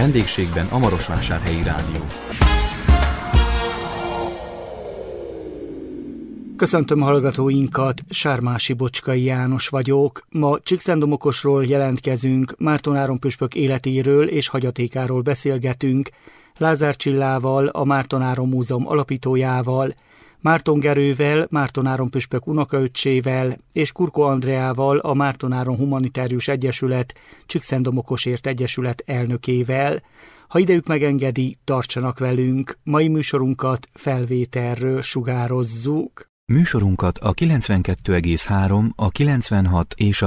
vendégségben a Marosvásárhelyi Rádió. Köszöntöm hallgatóinkat, Sármási Bocskai János vagyok. Ma Csíkszentdomokosról jelentkezünk, Márton Áron püspök életéről és hagyatékáról beszélgetünk, Lázár Csillával, a Márton Áron Múzeum alapítójával, Márton Gerővel, Márton Áron püspök unokaöccsével és Kurko Andreával, a Márton Áron Humanitárius Egyesület, Csíkszentdomokosért Egyesület elnökével. Ha idejük megengedi, tartsanak velünk, mai műsorunkat felvételről sugározzuk. Műsorunkat a 92,3, a 96 és a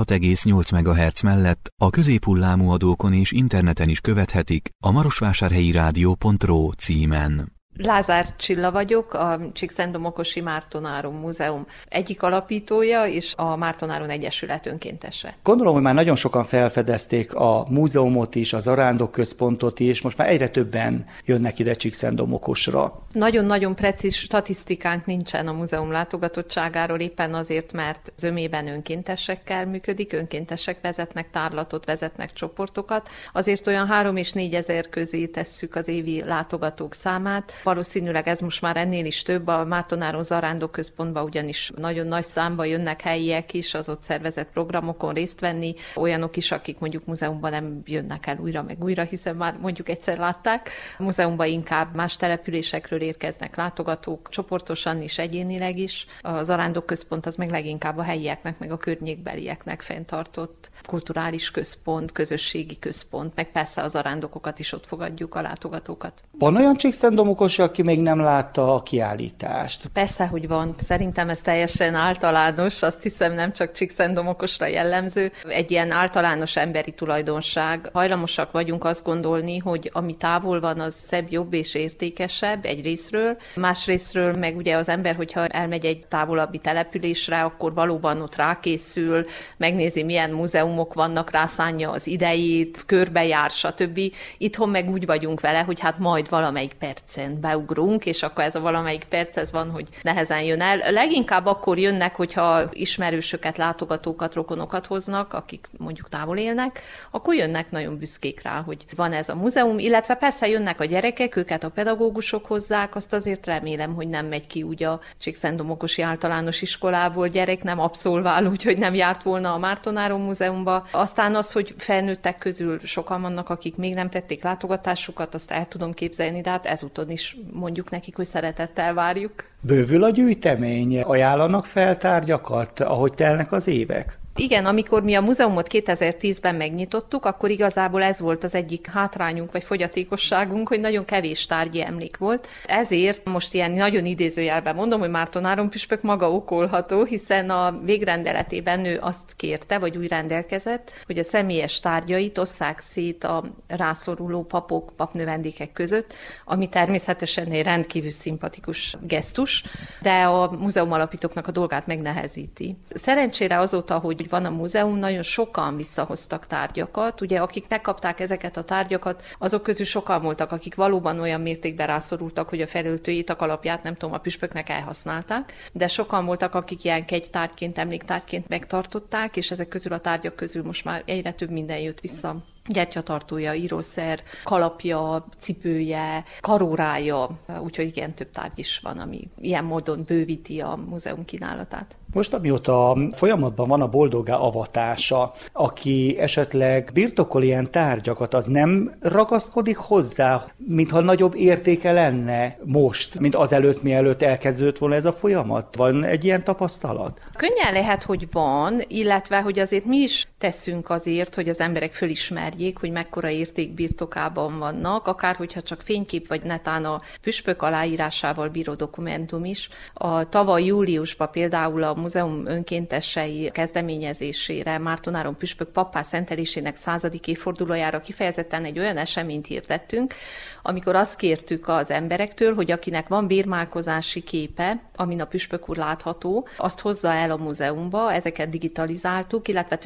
106,8 MHz mellett a középhullámú adókon és interneten is követhetik a marosvásárhelyirádió.ro címen. Lázár Csilla vagyok, a Csíkszentdomokosi Márton Áron Múzeum egyik alapítója, és a Márton Áron Egyesület önkéntese. Gondolom, hogy már nagyon sokan felfedezték a múzeumot is, az arándokközpontot is, most már egyre többen jönnek ide Csíkszentdomokosra. Nagyon-nagyon precíz statisztikánk nincsen a múzeum látogatottságáról, éppen azért, mert zömében önkéntesekkel működik, önkéntesek vezetnek tárlatot, vezetnek csoportokat, azért olyan 3 és 4 ezer közé tesszük az évi látogatók számát. Valószínűleg ez most már ennél is több, a Márton Áron Zarándokközpontba ugyanis nagyon nagy számban jönnek helyiek is az ott szervezett programokon részt venni, olyanok is, akik mondjuk múzeumban nem jönnek el újra meg újra, hiszen már mondjuk egyszer látták. A múzeumban inkább más településekről érkeznek látogatók, csoportosan is, egyénileg is. A Zarándokközpont az meg leginkább a helyieknek, meg a környékbelieknek fenntartott kulturális központ, közösségi központ, meg persze az zarándokokat is ott fogadjuk, a látogatókat. Van olyan Csíkszentdomokos, aki még nem látta a kiállítást? Persze, hogy van. Szerintem ez teljesen általános, azt hiszem nem csak Csíkszentdomokosra jellemző. Egy ilyen általános emberi tulajdonság. Hajlamosak vagyunk azt gondolni, hogy ami távol van, az szebb, jobb és értékesebb egy részről. Más részről meg ugye az ember, hogyha elmegy egy távolabbi településre, akkor valóban ott rákészül, megnézi, milyen múzeumok vannak, rászánja az idejét, körbejár, stb. Itthon meg úgy vagyunk vele, hogy hát majd valamelyik percen beugrunk, és akkor ez a valamelyik perc ez van, hogy nehezen jön el. Leginkább akkor jönnek, hogyha ismerősöket, látogatókat, rokonokat hoznak, akik mondjuk távol élnek, akkor jönnek nagyon büszkék rá, hogy van ez a múzeum, illetve persze jönnek a gyerekek, őket a pedagógusok hozzák, azt azért remélem, hogy nem megy ki úgy a Csíkszentdomokosi Általános Iskolából gyerek, nem abszolvál, úgyhogy nem járt volna a Márton Áron Múzeumba. Aztán az, hogy felnőttek közül sokan vannak, akik még nem tették látogatásukat, azt el tudom képzelni, de hát ezúton is mondjuk nekik, hogy szeretettel várjuk. Bővül a gyűjtemény, ajánlanak fel tárgyakat, ahogy telnek az évek? Igen, amikor mi a múzeumot 2010-ben megnyitottuk, akkor igazából ez volt az egyik hátrányunk vagy fogyatékosságunk, hogy nagyon kevés tárgyi emlék volt. Ezért most ilyen nagyon idézőjelben mondom, hogy Márton Áron püspök maga okolható, hiszen a végrendeletében ő azt kérte, vagy úgy rendelkezett, hogy a személyes tárgyait osszák szét a rászoruló papok, papnövendékek között, ami természetesen egy rendkívül szimpatikus gesztus, de a múzeum alapítóknak a dolgát megnehezíti. Szerencsére azóta, hogy van a múzeum, nagyon sokan visszahoztak tárgyakat. Ugye, akik megkapták ezeket a tárgyakat, azok közül sokan voltak, akik valóban olyan mértékben rászorultak, hogy a felöltő étakalapját, nem tudom, a püspöknek elhasználták, de sokan voltak, akik ilyen kegytárgyként, emléktárgyként megtartották, és ezek közül a tárgyak közül most már egyre több minden jött vissza. Gyertyatartója, írószer, kalapja, cipője, karórája, úgyhogy igen, több tárgy is van, ami ilyen módon bővíti a múzeum kínálatát. Most, amióta folyamatban van a boldoggá avatása, aki esetleg birtokol ilyen tárgyakat, az nem ragaszkodik hozzá, mintha nagyobb értéke lenne most, mint azelőtt, mielőtt elkezdődött volna ez a folyamat? Van egy ilyen tapasztalat? Könnyen lehet, hogy van, illetve, hogy azért mi is teszünk azért, hogy az emberek fölismerjék, hogy mekkora érték birtokában vannak, akár hogyha csak fénykép, vagy netán a püspök aláírásával bíró dokumentum is. A tavaly júliusban például a múzeum önkéntesei kezdeményezésére Márton Áron püspök pappá szentelésének 100. évfordulójára kifejezetten egy olyan eseményt hirdettünk, amikor azt kértük az emberektől, hogy akinek van bérmálkozási képe, amin a püspök úr látható, azt hozza el a múzeumba, ezeket digitalizáltuk, illetve történet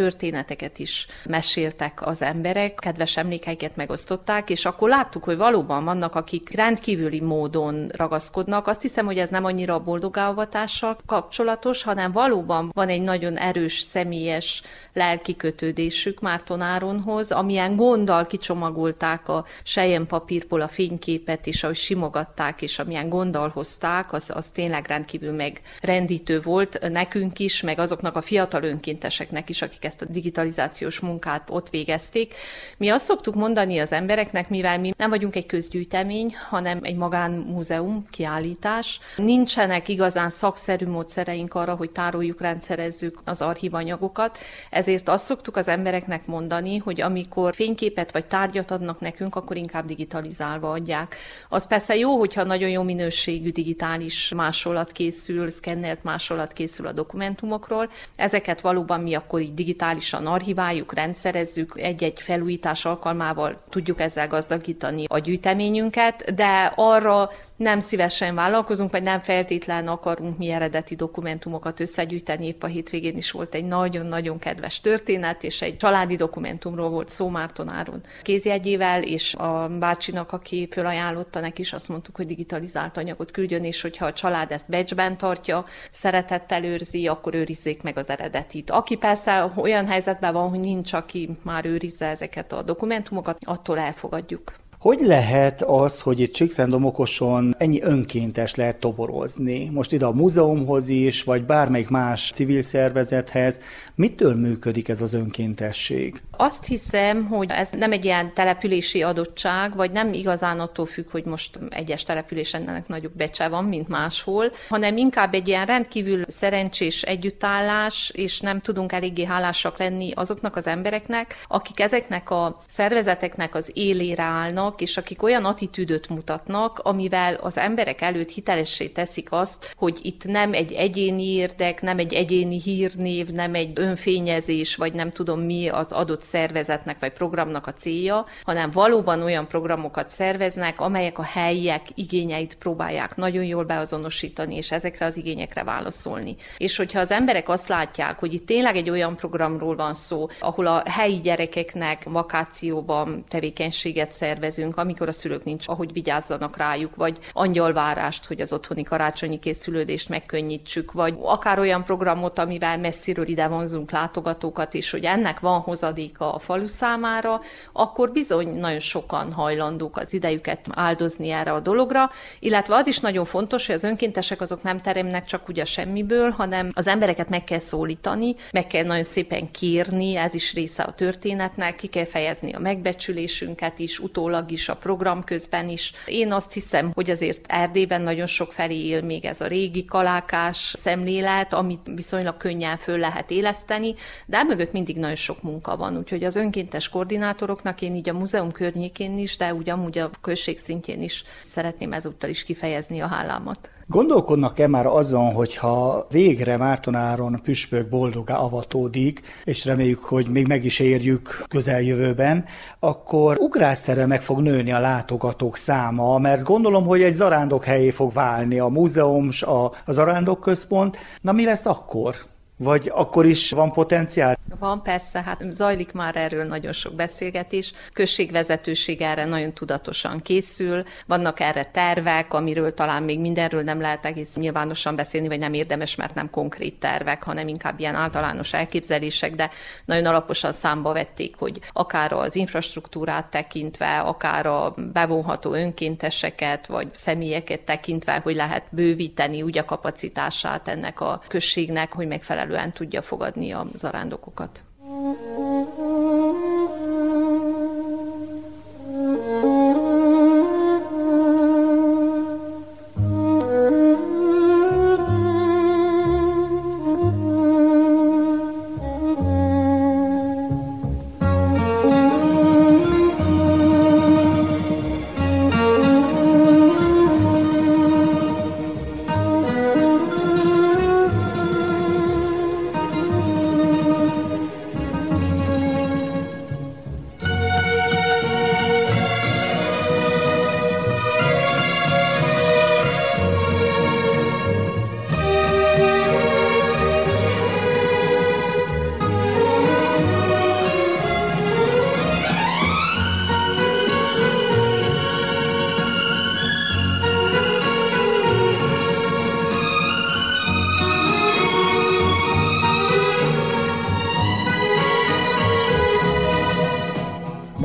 történeteket is meséltek az emberek, kedves emlékeiket megosztották, és akkor láttuk, hogy valóban vannak, akik rendkívüli módon ragaszkodnak. Azt hiszem, hogy ez nem annyira a boldogávatással kapcsolatos, hanem valóban van egy nagyon erős, személyes lelki kötődésük Márton Áronhoz, amilyen gonddal kicsomagolták a selyempapírból a fényképet, és ahogy simogatták, és amilyen gonddal hozták, az tényleg rendkívül megrendítő volt nekünk is, meg azoknak a fiatal önkénteseknek is, akik ezt a digitalizációs munkát ott végezték. Mi azt szoktuk mondani az embereknek, mivel mi nem vagyunk egy közgyűjtemény, hanem egy magánmúzeum, kiállítás. Nincsenek igazán szakszerű módszereink arra, hogy tároljuk, rendszerezzük az archívanyagokat, ezért azt szoktuk az embereknek mondani, hogy amikor fényképet vagy tárgyat adnak nekünk, akkor inkább digitalizálva adják. Az persze jó, hogyha nagyon jó minőségű digitális másolat készül, szkennelt másolat készül a dokumentumokról. Ezeket valóban mi akkor így digitálisan archiváljuk, rendszerezzük, egy-egy felújítás alkalmával tudjuk ezzel gazdagítani a gyűjteményünket, de arra nem szívesen vállalkozunk, vagy nem feltétlenül akarunk mi eredeti dokumentumokat összegyűjteni. Épp a hétvégén is volt egy nagyon-nagyon kedves történet, és egy családi dokumentumról volt szó Márton Áron kézjegyével, és a bácsinak, aki fölajánlotta, neki is azt mondtuk, hogy digitalizált anyagot küldjön, és hogyha a család ezt batchben tartja, szeretettel őrzi, akkor őrizzék meg az eredetit. Aki persze olyan helyzetben van, hogy nincs, aki már őrizze ezeket a dokumentumokat, attól elfogadjuk. Hogy lehet az, hogy itt Csíkszentdomokoson ennyi önkéntes lehet toborozni? Most ide a múzeumhoz is, vagy bármelyik más civil szervezethez. Mitől működik ez az önkéntesség? Azt hiszem, hogy ez nem egy ilyen települési adottság, vagy nem igazán attól függ, hogy most egyes településen ennek nagyobb becse van, mint máshol, hanem inkább egy ilyen rendkívül szerencsés együttállás, és nem tudunk eléggé hálásak lenni azoknak az embereknek, akik ezeknek a szervezeteknek az élére állnak, és akik olyan attitűdöt mutatnak, amivel az emberek előtt hitelessé teszik azt, hogy itt nem egy egyéni érdek, nem egy egyéni hírnév, nem egy önfényezés, vagy nem tudom mi az adott szervezetnek vagy programnak a célja, hanem valóban olyan programokat szerveznek, amelyek a helyiek igényeit próbálják nagyon jól beazonosítani, és ezekre az igényekre válaszolni. És hogyha az emberek azt látják, hogy itt tényleg egy olyan programról van szó, ahol a helyi gyerekeknek vakációban tevékenységet szervezünk, amikor a szülők nincs, ahogy vigyázzanak rájuk, vagy angyalvárást, hogy az otthoni karácsonyi készülődést megkönnyítsük, vagy akár olyan programot, amivel messziről ide vonzunk látogatókat, és hogy ennek van hozadéka a falu számára, akkor bizony nagyon sokan hajlandók az idejüket áldozni erre a dologra, illetve az is nagyon fontos, hogy az önkéntesek azok nem teremnek csak úgy a semmiből, hanem az embereket meg kell szólítani, meg kell nagyon szépen kérni, ez is része a történetnek, ki kell fejezni a megbecsülésünket is, utólag is, a program közben is. Én azt hiszem, hogy azért Erdélyben nagyon sok felé él még ez a régi kalákás szemlélet, amit viszonylag könnyen föl lehet éleszteni, de mögött mindig nagyon sok munka van, úgyhogy az önkéntes koordinátoroknak én így a múzeum környékén is, de úgy amúgy a község szintjén is szeretném ezúttal is kifejezni a hálámat. Gondolkodnak-e már azon, hogyha végre Márton Áron püspök boldoggá avatódik, és reméljük, hogy még meg is érjük közeljövőben, akkor ugrásszerre meg fog nőni a látogatók száma, mert gondolom, hogy egy zarándokhelyé fog válni a múzeum, a zarándokközpont. Na mi lesz akkor? Vagy akkor is van potenciál? Van persze, hát zajlik már erről nagyon sok beszélgetés. Községvezetőség erre nagyon tudatosan készül. Vannak erre tervek, amiről talán még mindenről nem lehet egész nyilvánosan beszélni, vagy nem érdemes, mert nem konkrét tervek, hanem inkább ilyen általános elképzelések, de nagyon alaposan számba vették, hogy akár az infrastruktúrát tekintve, akár a bevonható önkénteseket, vagy személyeket tekintve, hogy lehet bővíteni úgy a kapacitását ennek a községnek, hogy megfelelően tudja fogadni a zarándokokat.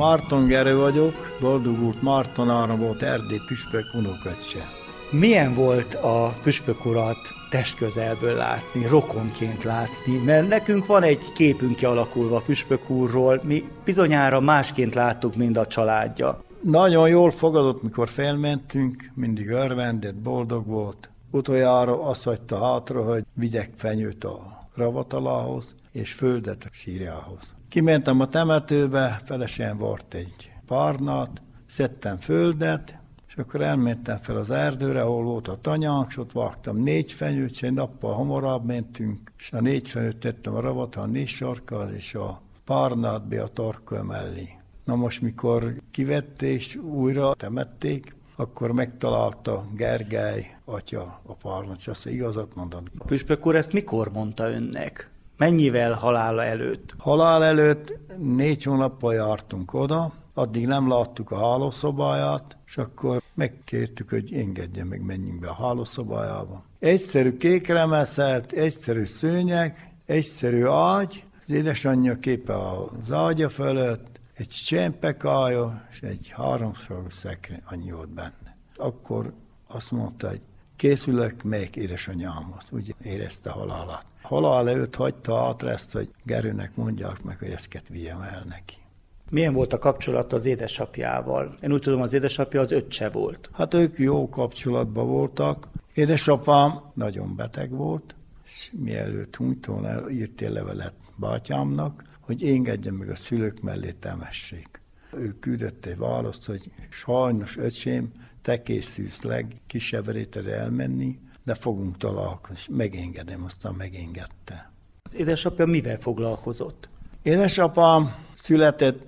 Márton Gerő vagyok, Boldogult Márton Áron volt Erdély püspök unoköccse. Milyen volt a püspök urat testközelből látni, rokonként látni? Mert nekünk van egy képünk kialakulva a püspök úrról, mi bizonyára másként láttuk, mint a családja. Nagyon jól fogadott, mikor felmentünk, mindig örvendett, boldog volt. Utoljára azt hagyta hátra, hogy vigyek fenyőt a ravatalához, és földet a sírjához. Kimentem a temetőbe, felesem volt egy párnát, szedtem földet, és akkor elmentem fel az erdőre, ahol volt a tanyánk, és ott vágtam 4 fenyőt, és egy nappal hamarabb mentünk, és a 4 fenyőt tettem a ravatán 4 sarkához, és a párnát be a torka mellé. Na most, mikor kivették, és újra temették, akkor megtalálta Gergely atya a párnát, és azt igazat mondani. A püspök úr ezt mikor mondta önnek? Mennyivel halála előtt? Halál előtt 4 hónappal jártunk oda, addig nem láttuk a hálószobáját, és akkor megkértük, hogy engedje meg, menjünk be a hálószobájába. Egyszerű kékremeszelt, egyszerű szőnyeg, egyszerű ágy, az édesanyja képe az ágya fölött, egy csempekája, és egy 3-szorú szekrény, annyi volt benne. Akkor azt mondta, hogy készülök meg édesanyámhoz, úgy érezte halálát. Halál előtt hagyta hátra ezt, hogy Gerőnek mondják meg, hogy ezt vigyem el neki. Milyen volt a kapcsolat az édesapjával? Én úgy tudom, az édesapja az öccse volt. Hát ők jó kapcsolatban voltak. Édesapám nagyon beteg volt, és mielőtt hunyt volna, írt egy levelet bátyámnak, hogy engedjen meg a szülők mellé temessék. Ő küldött egy választ, hogy sajnos öcsém, te készülsz legkisebb rétre elmenni, de fogunk találkozni. Megengedem, aztán megengedte. Az édesapja mivel foglalkozott? Édesapám született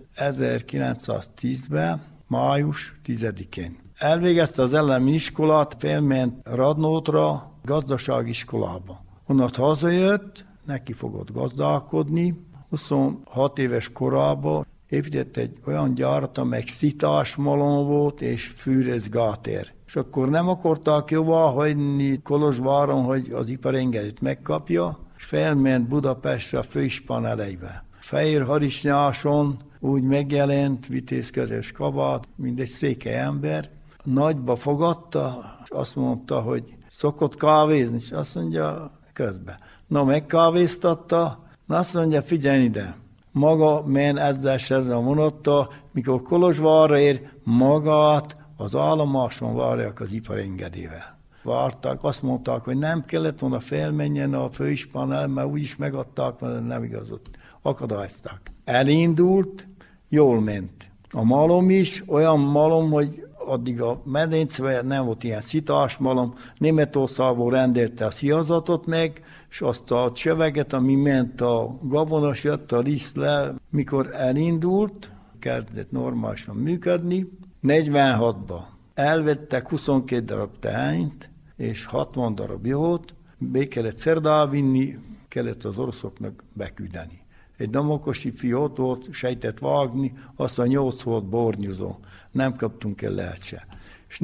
1910-ben, május 10-én. Elvégezte az elemi iskolát, felment Radnótra, gazdaságiskolába. Onnan hazajött, neki fogott gazdálkodni, 26 éves korában épített egy olyan gyárat, amely szitásmalom volt és fűrészgátér. És akkor nem akarták jóvá hagyni Kolozsváron, hogy az iparengedélyt megkapja, és felment Budapestre a főispán elejébe. Fehér harisnyáson úgy megjelent, vitézkezés kabát, mint egy székely ember. Nagyba fogadta, és azt mondta, hogy szokott kávézni, és azt mondja közben. Na, megkávéztatta, na azt mondja, figyelj ide. Maga men ezzel a vonatta, mikor Kolozsvárra ér, magát az állomáson várják az iparengedélyvel. Várták, azt mondták, hogy nem kellett volna felmenjen a főispán el, mert úgyis megadták, mert nem igazott. Akadályozták. Elindult, jól ment. A malom is olyan malom, hogy addig a medencében nem volt ilyen szitás malom, Németországból rendelte a sziazatot meg, és azt a csöveget, ami ment a gabonos, jött a liszt le, mikor elindult, kezdett normálisan működni. 46-ban elvettek 22 darab teányt, és 60 darab jót, be kellett szerdán vinni, kellett az oroszoknak beküldeni. Egy damokosi fiú ott volt, sejtett vágni, aztán 8 volt bornyúzó. Nem kaptunk el lehet se. És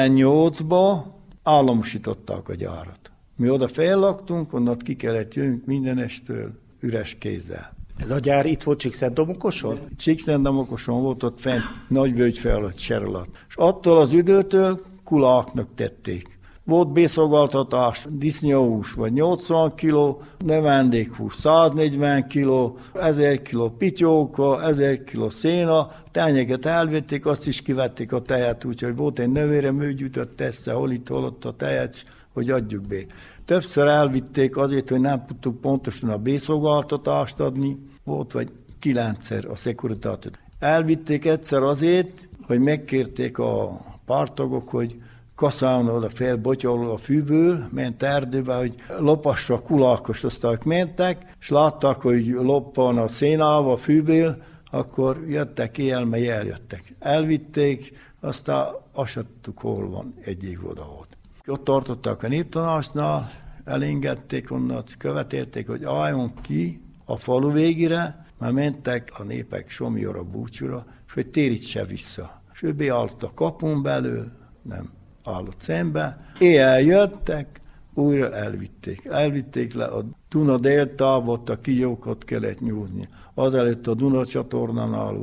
48-ban államosították a gyárat. Mi oda fellaktunk, onnan ki kellett jönnünk mindenestől üres kézzel. Ez a gyár itt volt Csíkszentdomokoson? Csíkszentdomokoson volt ott fent, Nagyvölgy felett, ser alatt. És attól az időtől kuláknak tették. Volt bészolgáltatás, disznóhús vagy 80 kg, növendékhús 140 kg, 1000 kg pityóka, 1000 kg széna, tányeket elvették, azt is kivették a tejet, úgyhogy volt egy növérem, ő gyűjtött esze, hol itt, hol ott a tejet, hogy adjuk be. Többször elvitték azért, hogy nem tudtuk pontosan a bészolgáltatást adni, volt vagy 9-szer a szekuritátot. Elvitték egyszer azért, hogy megkérték a pártagok, hogy kaszálni oda fél botyolul a fűből, ment erdőbe, hogy lopassa a kulákos, aztán mentek, és látták, hogy loppan a szénába a fűből, akkor jöttek éjjel, mert eljöttek. Elvitték, aztán azt tudtuk, hol van, egy év oda volt. Ott tartottak a néptanásnál, elengedték onnan, követelték, hogy álljon ki a falu végére, mert mentek a népek Somlyóra, Búcsúra, és hogy térítse vissza. És ő beállt a kapun belül, nem állott szembe, éjjel jöttek, újra elvitték. Elvitték le a Duna déltába, ott a kigyókot kellett nyúzni. Azelőtt a Duna csatornánál volt.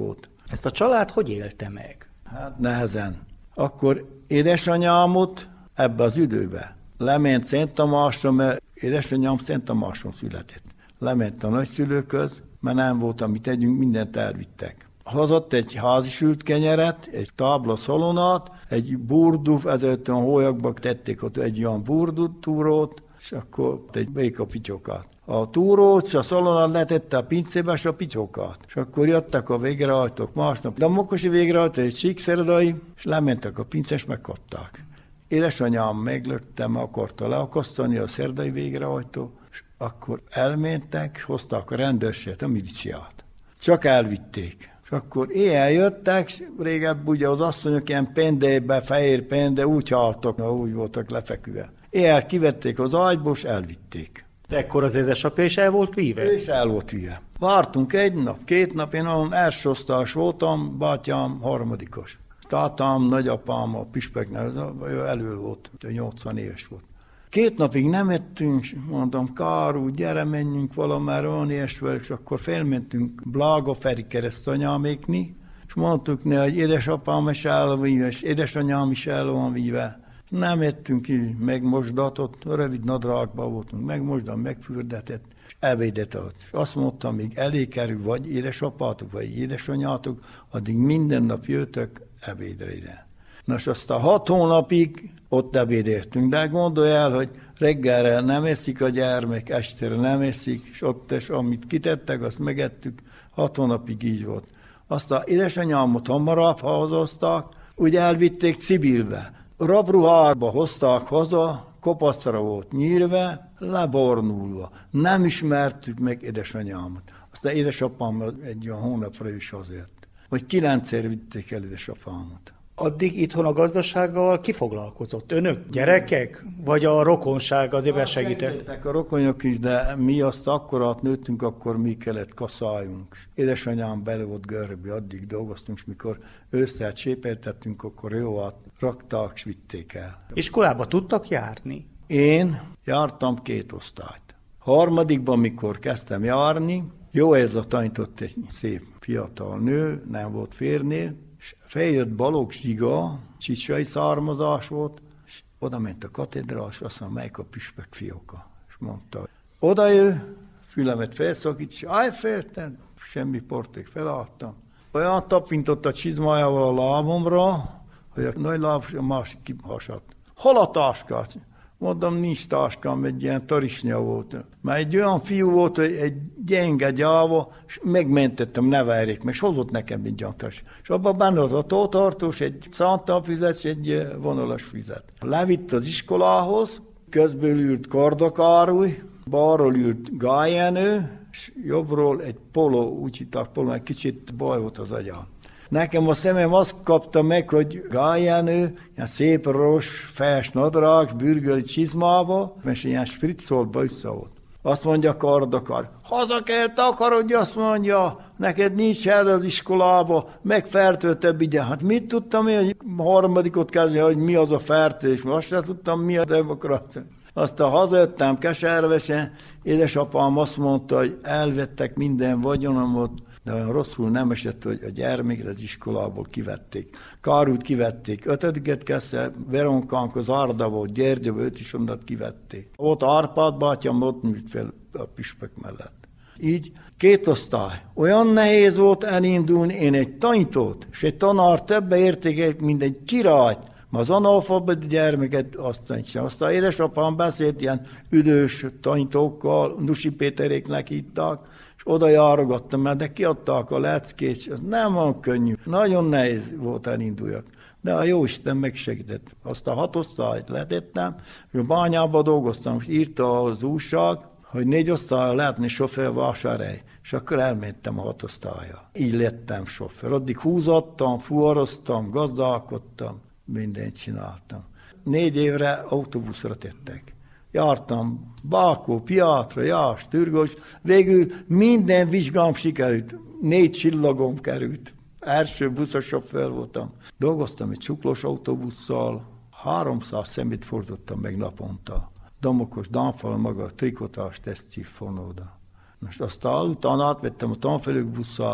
Ezt a család hogy élte meg? Hát nehezen. Akkor édesanyámot ebbe az időbe lement Szent Tamásra, mert édesanyám Szent Tamáson született. Lement a nagyszülőköz, mert nem volt, amit tegyünk, mindent elvittek. Hozott egy házisült kenyeret, egy tábla szalonát, egy burdú, ezért a hólyakba tették ott egy olyan burdú túrót, és akkor egy békapityokat. A túrót és a szalonát letette a pincébe, és a pityokat. És akkor jöttek a végrehajtók másnap. De a mokosi végrehajtó egy síkszeredai, és lementek a pince, és megkapták. Édesanyám meglöttem, akarta leakasztani a szerdai végrehajtó, és akkor elmentek, hozták a rendőrséget, a miliciát. Csak elvitték. És akkor éjjel jöttek, régebb ugye az asszonyok ilyen pendébe, fehér pende, úgy haltak, úgy voltak lefeküve. Éjjel kivették az ágyból, és elvitték. De ekkor az édesapja is el volt víve? Ő is el volt víve. Vártunk egy nap, 2 nap, én olyan első osztályos voltam, bátyám harmadikos. Tátám, nagyapám, a Pispeknél, ő elől volt, 80 éves volt. 2 napig nem ettünk, mondtam, Káru, gyere, menjünk valamerre, olyan ilyes vagyok, és akkor felmentünk Blága Feri keresztanyámékni, és mondtuk ne, hogy édesapám is el van víve, és édesanyám is el van víve. Nem ettünk ki megmosdatot, rövid nadrágban voltunk, megmosdat, megfürdetett, és ebédet adott. És azt mondtam, még elé kerül vagy édesapátok, vagy édesanyátok, addig minden nap jöttök ebédre ide. Nos, aztán 6 hónapig ott ebédértünk, de gondolj el, hogy reggelre nem eszik a gyermek, estére nem eszik, és ott és amit kitettek, azt megettük, 6 hónapig így volt. Aztán édesanyámot hamarabb hazahozták, úgy elvitték Cibilbe. Rabruhárba hozták haza, kopaszra volt nyírve, lebornulva. Nem ismertük meg édesanyámat. Aztán édesapám egy olyan hónapra is azért. Vagy 9-szer vitték el édesapámat. Addig itthon a gazdasággal ki foglalkozott? Önök, gyerekek? Vagy a rokonság azért besegített? Segítettek a rokonok is, de mi azt akkorát nőttünk, akkor mi kellett kaszáljunk. Édesanyám bele volt görbe, addig dolgoztunk, és mikor ősszel sépeltettünk, akkor jó rakták, és vitték el. Iskolába tudtak járni? Én jártam 2 osztályt. Harmadikban, mikor kezdtem járni, jó ez a tanított egy szép fiatal nő, nem volt férnél, és feljött Balogh Zsiga, csicsai származás volt, és oda ment a katedrás, és azt mondta, melyik a püspök fióka. És mondta, oda ő, fülemet felszakít, és féltem, semmi porték felálltam. Olyan tapintott a csizmájával a lábomra, hogy a nagy láb a másik kihasadt. Hol a táskát? Mondom, nincs táskám, egy ilyen tarisnya volt. Már egy olyan fiú volt, hogy egy gyenge gyáva, és megmentettem, ne várjék meg, és hozott nekem egy gyantas. És abban benne volt a tótartós, egy szántalfizet, és egy vonalas fizet. Levitt az iskolához, közből ült Kardakároly, balról ült Gájenő, és jobbról egy Polo, úgy hitták Polo, egy kicsit baj volt az agyam. Nekem a szemem azt kapta meg, hogy Gájenő, ilyen szép ros, fejes nadrág, bürgöli csizmába, és ilyen spritzoltba visszavolt. Azt mondja Kardakar, haza kell takarodni, azt mondja, neked nincs hely az iskolába, megfertőtebb ide. Hát mit tudtam én, hogy harmadikot kezdeni, hogy mi az a fertős, azt sem tudtam, mi a demokrácia. Aztán hazajöttem keservesen, édesapám azt mondta, hogy elvettek minden vagyonomot, de olyan rosszul nem esett, hogy a gyermeket az iskolából kivették. Kárút kivették, 5-et kezdte, Veronkánk az Arda volt, Gyergyóba, őt is onnan kivették. Ott Árpád bátyám, ott nőtt fel a püspök mellett. Így 2 osztály. Olyan nehéz volt elindulni, én egy tanítót, és egy tanár többe értékelt, mint egy királyt. Ma az analfabet gyermeket azt tanítsam. Aztán édesapám beszélt ilyen üdös tanítókkal, Nusi Péteréknek hitták, és oda járogattam el, de kiadták a leckét, és ez nem van könnyű. Nagyon nehéz volt elinduljak. De a Jóisten megsegített. Azt a 6 osztályt letettem, és a bányában dolgoztam, és írta az újság, hogy 4 osztályra lehetne sofőr Vásárhely, és akkor elmentem a 6 osztályra. Így lettem sofőr. Addig húzottam, fuvaroztam, gazdálkodtam, mindent csináltam. 4 évre autóbuszra tettek. Jártam Bákó, Piatra, Jás, Türgos, végül minden vizsgám sikerült. 4 csillagom került. Első buszsofőr voltam. Dolgoztam egy csuklós autóbusszal, 300 szemét fordítottam meg naponta. Domokos, Dánfal maga, trikotás, tesztcív, fonóda. Most aztán utána átvettem a tanfelők buszát,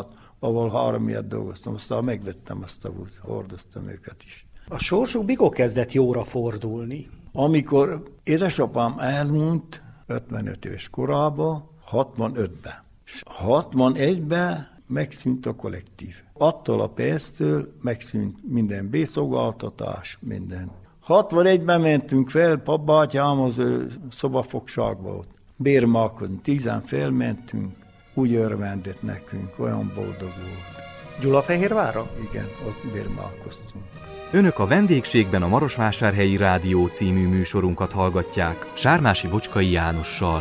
ahol 3 évet dolgoztam, aztán megvettem azt a buszot, hordoztam őket is. A sorsuk mikor kezdett jóra fordulni? Amikor édesapám elmúlt 55 éves korában, 65-ben. 61-ben megszűnt a kollektív. Attól a perctől megszűnt minden bészolgáltatás, minden. 61-ben mentünk fel, papbátyám az ő szobafogságba ott. Bérmálkodni, 10-en felmentünk, úgy örvendett nekünk, olyan boldog volt. Gyulafehérvárra? Igen, ott bérmálkoztunk. Önök a vendégségben a Marosvásárhelyi Rádió című műsorunkat hallgatják Sármási Bocskai Jánossal.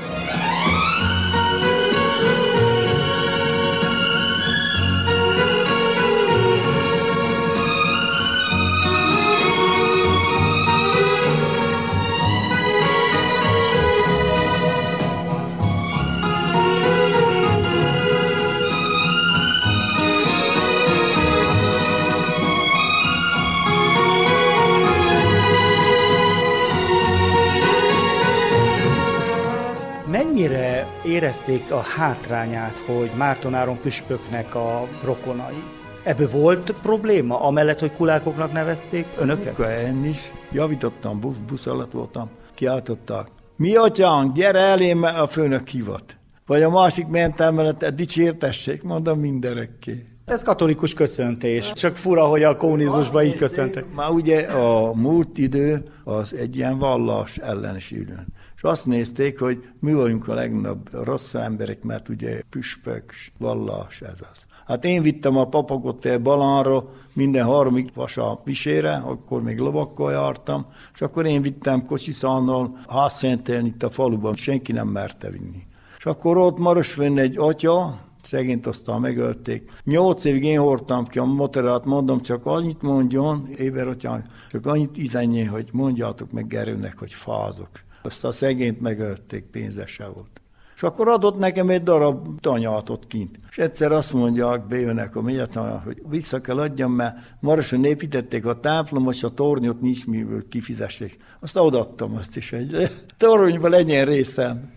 Mennyire érezték a hátrányát, hogy Márton Áron püspöknek a rokonai? Ebből volt probléma, amellett, hogy kulákoknak nevezték önöket? Én is javítottam, busz alatt voltam, kiáltották. Mi atyánk, gyere elém, a főnök hivat. Vagy a másik mentem mellett, dicsértessék, mondom mindenekké. Ez katolikus köszöntés. Csak fura, hogy a kommunizmusban így köszöntek. Már ugye a múlt idő az egy ilyen vallás ellenes idő. És azt nézték, hogy mi vagyunk a legnagyobb rossz emberek, mert ugye püspök, vallás, ez az. Hát én vittem a papokot fel Balánra minden 3. vasárnap misére, akkor még lovakkal jártam, és akkor én vittem kocsiszánnal házszentelni itt a faluban, senki nem merte vinni. És akkor ott Marosfönn egy atya, szegényt aztán megölték. 8 évig én hordtam ki a motorát, mondom, csak annyit mondjon, Éber atyám, csak annyit izenjé, hogy mondjátok meg Gerőnek, hogy fázok. Aztán a szegényt megölték, pénze se volt. És akkor adott nekem egy darab tanyát ott kint. És egyszer azt mondják, bejönnek a megyetanyák, hogy vissza kell adjam, mert Maroson építették a templomot, és a tornyot nincs miből kifizessék. Aztán odaadtam azt is, hogy toronyban legyen részem.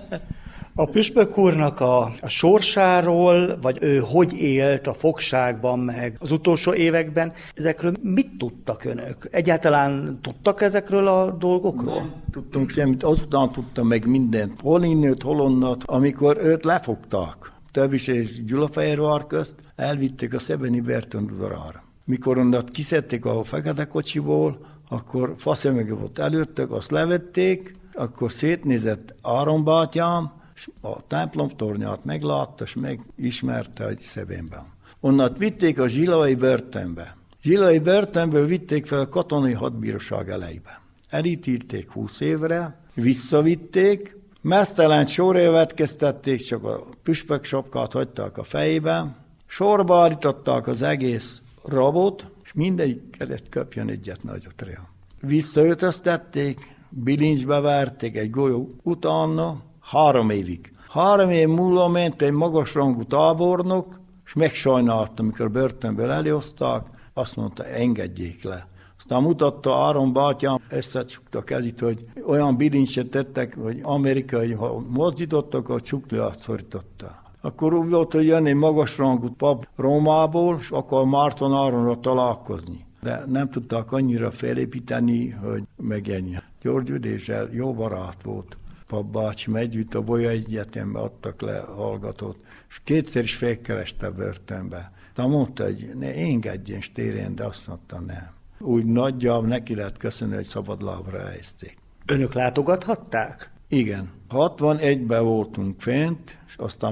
A püspök úrnak a sorsáról, vagy ő hogy élt a fogságban, meg az utolsó években, ezekről mit tudtak önök? Egyáltalán tudtak ezekről a dolgokról? Nem tudtunk semmit, azután tudtam meg mindent. Hol innőtt, hol onnat, amikor őt lefogták. Többis és Gyulafehérvár közt elvitték a Szebeni Bertondudarára. Mikor onnan kiszedték a fekete kocsiból, akkor faszemege volt előttök, azt levették, akkor szétnézett Áron bátyám, és a templom tornyát meglátta, és megismerte, hogy Szebenben. Onnat vitték a zsilai börtönbe. Zsilai börtönből vitték fel a katonai hadbíróság elejébe. Elítélték 20 évre, visszavitték, meztelen sorrévet kezdtették, csak a püspök sapkát hagyták a fejébe, sorba állították az egész rabot, és mindegyik kellett kapjon egyet nagyot rá. Visszaöltöztették, bilincsbe verték egy golyó utána, 3 évig. 3 év múlva ment egy magasrangú tábornok, és megsajnálta, amikor börtönből elhozták, azt mondta, engedjék le. Aztán mutatta Áron bátyám, összecsukta a kezét, hogy olyan bilincset tettek, hogy amerikai, ha mozdítottak, a csukliát szorította. Akkor úgy volt, hogy jön egy magasrangú pap Rómából, és akar Márton Áronra találkozni. De nem tudták annyira felépíteni, hogy megjelenjen. György Üdéssel jó barát volt. Papbácsi együtt a Bolya Egyetembe adtak le hallgatót, és 2-szer is felkereste a börtönbe. De mondta, hogy ne engedjen térjen, de azt mondta, nem. Úgy nagyjából neki lehet köszönni, hogy szabadlábra helyezték. Önök látogathatták? Igen. 61-ben voltunk fent, és aztán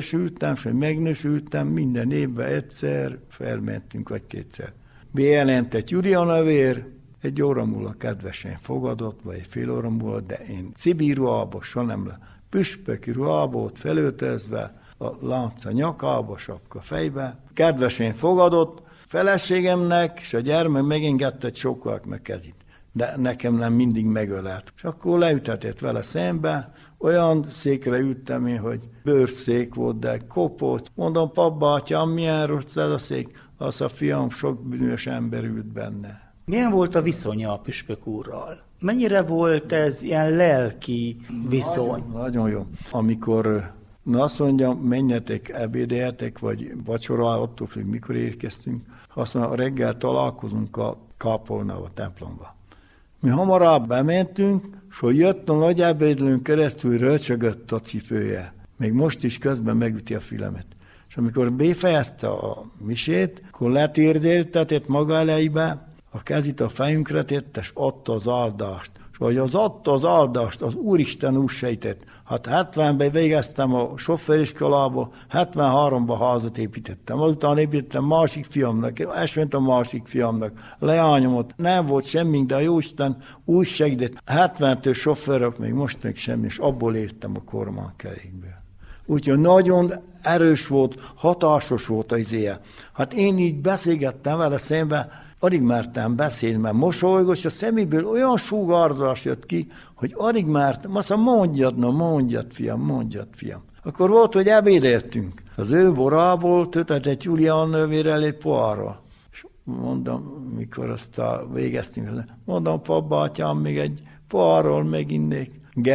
megnősültem, minden évben egyszer felmentünk, vagy 2-szer. Bejelentett Julianavér, 1 óra múlva kedvesen fogadott, vagy 1 óra múlva, de én cibi ruhába, soha nem le. Püspöki ruhába volt felöltözve, a lánca nyakába, sapka fejbe. Kedvesen fogadott, feleségemnek, és a gyermek megengedte, hogy sokkal meg kezit. De nekem nem mindig megölelt. És akkor leütetett vele szembe, olyan székre ültem én, hogy bőrszék volt, de kopott. Mondom, papbátyám, milyen rossz ez a szék? Az a fiam, sok bűnös ember ült benne. Milyen volt a viszonya a püspök úrral? Mennyire volt ez ilyen lelki viszony? Nagyon jó. Amikor Na azt mondja, menjetek, ebédeljetek, vagy vacsora, attól függ, mikor érkeztünk. Azt mondja, reggel találkozunk a kápolnával, a templomba. Mi hamarabb bementünk, és hogy jött a nagy ebédlőn keresztül, röcsögött a cipője. Még most is közben megüti a fülemet. És amikor befejezte a misét, akkor letérdéltetett maga elejébe, a kezét a fejünkre tette, és adta az áldást. És hogy az adta az áldást, az Úristen úgy sejtett. Hát 70-ben végeztem a sofőriskolába, 73-ban házat építettem. Azután építettem másik fiamnak, esment a másik fiamnak, leányomot. Nem volt semmi, de a Jóisten úgy segített. 70-től sofőrök, még most még semmi, és abból éltem a kormánykerékből. Úgyhogy nagyon erős volt, hatásos volt az éje. Hát én így beszélgettem vele szemben, alig mertem beszélni, mert mosolygos, a szeméből olyan sugárzás jött ki, hogy alig mertem, azt mondjad, mondjad, fiam. Akkor volt, hogy ebédeltünk. Az ő borából tötetett Julián nővére elé poárral. És mondom, mikor azt végeztünk, mondom, papbátyám, még egy poárral meginnék.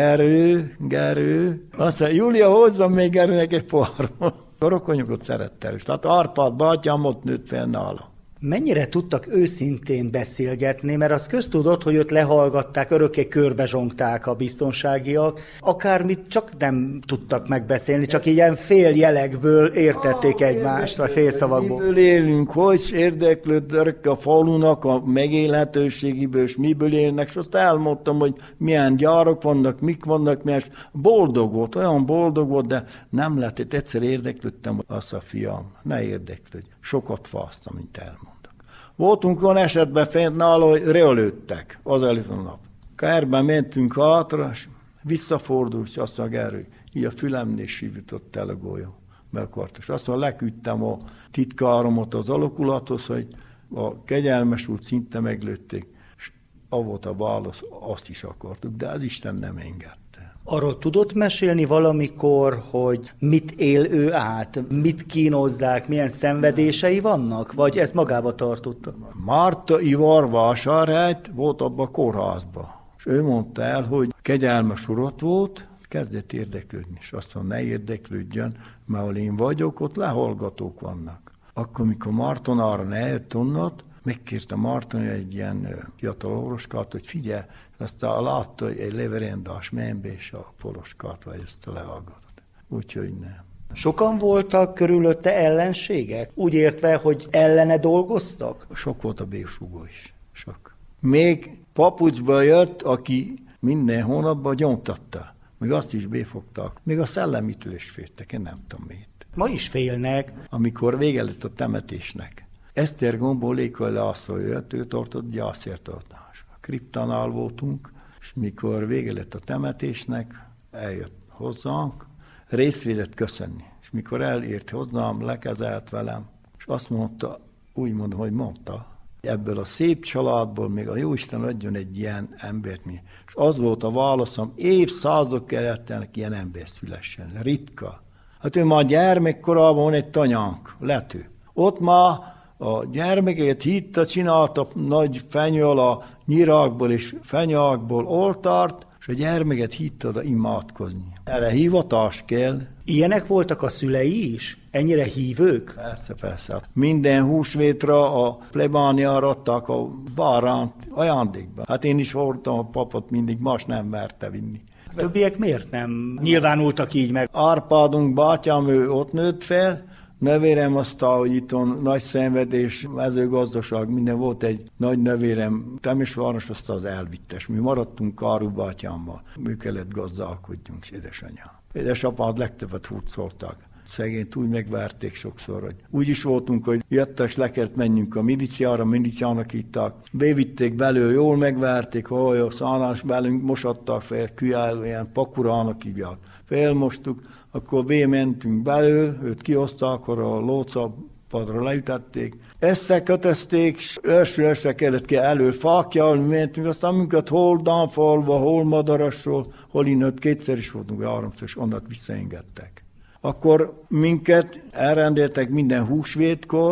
Gerő. Azt mondja, Júlia, hozzam még Gerőnek egy poárral. A rokonyokat szerettem, tehát Árpád bátyám ott nőtt fel nála. Mennyire tudtak őszintén beszélgetni, mert az köztudott, hogy őt lehallgatták, örökké körbezsongták a biztonságiak, akármit csak nem tudtak megbeszélni, csak ilyen féljelekből értették egymást, vagy félszavakból. Miből élünk, hogy érdeklődök a falunak a megélhetőségéből, és miből élnek, és azt elmondtam, hogy milyen gyárak vannak, mik vannak, mert boldog volt, olyan boldog volt, de nem lehetett, egyszer érdeklődtem, azt a fiam, ne érdeklődj, sokat fáztam, mint elmondtam. Voltunk olyan esetben fent nála, hogy reölődtek az előtt a nap. Kerben mentünk hátra, és visszafordult, és azt mondja, Gerő, így a fülemnél sívított el a golyó. Megakart. És azt mondja, leküldtem a titkáromat az alakulathoz, hogy a kegyelmes úr szinte meglőtték, és volt a válasz, azt is akartuk, de az Isten nem engedte. Arról tudott mesélni valamikor, hogy mit él ő át, mit kínozzák, milyen szenvedései vannak, vagy ezt magába tartotta? Márta Ivar vásárhelyt volt abban a kórházban, és ő mondta el, hogy kegyelmes urat volt, kezdett érdeklődni, és azt mondta, ne érdeklődjön, mert ahol én vagyok, ott lehallgatók vannak. Akkor, mikor Marton arra ne jött onnat, megkérte Marton egy ilyen fiatal orvoskát, hogy figyelj, aztán látta, hogy egy leverendás menbe, és a poloskát, vagy ezt lehallgatott. Úgyhogy nem. Sokan voltak körülötte ellenségek? Úgy értve, hogy ellene dolgoztak? Sok volt a bésúgó is. Sok. Még papucsba jött, aki minden hónapban gyomtatta. Még azt is béfogtak. Még a szellemitől is féltek, én nem tudom miért. Ma is félnek. Amikor vége lett a temetésnek. Esztergomból Lékölye asszony jött, ő tartott gyászértartást. A kriptánál voltunk, és mikor vége lett a temetésnek, eljött hozzánk, részvédet köszönni. És mikor elért hozzám, lekezelt velem, és azt mondta, úgy mondom, hogy mondta, ebből a szép családból még a Jóisten adjon egy ilyen embert mi. És az volt a válaszom, évszázadok kellettenek ilyen ember szülessen. Ritka. Hát ő már gyermekkorában van egy tanyánk, Lető. Ott már a gyermekeket hitta, csinálta nagy fenyő alá nyirákból és fenyőákból oltárt, és a gyermeket hitta oda imádkozni. Erre hivatás kell. Ilyenek voltak a szülei is? Ennyire hívők? Persze. Minden húsvétra a plebániára adták a báránt ajándékba. Hát én is voltam a papot, mindig más nem merte vinni. Többiek miért nem nyilvánultak így meg? Árpádunk bátyám, ő ott nőtt fel, növérem aztán, hogy itthon nagy szenvedés, mezőgazdaság, minden volt egy nagy növérem, Temesváros, aztán az elvittes. Mi maradtunk Káru bátyámmal, mi kellett gazdálkodjunk, édesanyám. Édesapád legtöbbet hurcolták. Szegényt úgy megverték sokszor, hogy úgy is voltunk, hogy jöttek, és le kellett menjünk a miliciának hitták. Bevitték belőle, jól megverték, a szánás belünk mosattak fel, külyel, ilyen pakurának hívják. Felmostuk, akkor bementünk belőle, őt kihozták, akkor a lócapadra leütették. Összekötözték, és ősre kellett elől fákjálni, mentünk, aztán minket hol Dánfalva, hol Madarasról, hol innőtt, kétszer is voltunk, háromszor, és onnan visszaengedtek. Akkor minket elrendeltek minden húsvétkor, és